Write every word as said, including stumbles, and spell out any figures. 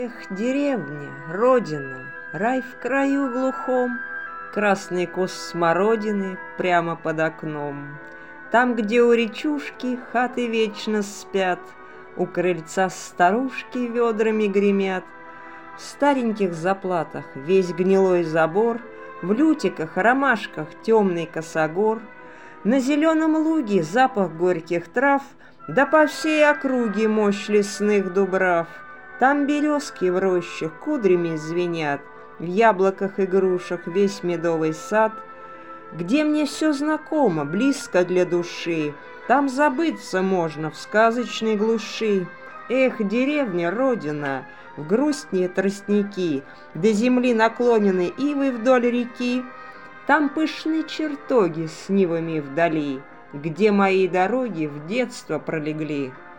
Эх, деревня, родина, рай в краю глухом, красный куст смородины прямо под окном. Там, где у речушки хаты вечно спят, у крыльца старушки ведрами гремят. В стареньких заплатах весь гнилой забор, в лютиках, ромашках темный косогор. На зеленом луге запах горьких трав, да по всей округе мощь лесных дубрав. Там березки в рощах кудрями звенят, в яблоках и грушах весь медовый сад. Где мне все знакомо, близко для души, там забыться можно в сказочной глуши. Эх, деревня, родина, в грустнее тростники, до земли наклонены ивы вдоль реки. Там пышные чертоги с нивами вдали, где мои дороги в детство пролегли.